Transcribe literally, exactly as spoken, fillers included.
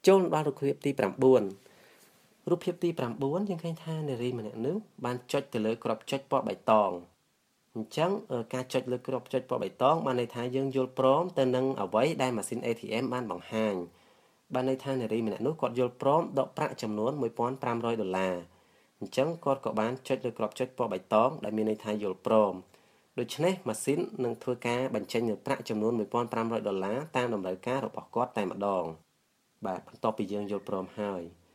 ចូលដល់រូបភាពទីប្រាំបួនរូបភាពទីប្រាំបួនយើងឃើញថានារីម្នាក់នោះបានចុចទៅលើគ្រាប់ចុចពណ៌បៃតងអញ្ចឹងការចុចលើគ្រាប់ចុចពណ៌បៃតងបានន័យថាយើងយល់ព្រមទៅនឹងអ្វីដែលម៉ាស៊ីន A T M បានបង្ហាញបានន័យថានារីម្នាក់នោះគាត់យល់ព្រមដកប្រាក់ចំនួនមួយពាន់ប្រាំរយដុល្លារអញ្ចឹងគាត់ក៏បានចុចលើគ្រាប់ចុចពណ៌បៃតងដែលមានន័យថាយល់ព្រមដូច្នេះម៉ាស៊ីននឹងធ្វើការបញ្ចេញនូវប្រាក់ចំនួនមួយពាន់ប្រាំរយដុល្លារតាមតម្រូវការរបស់គាត់តែម្ដងបាទបន្ទាប់ពីយើងយល់ព្រមហើយ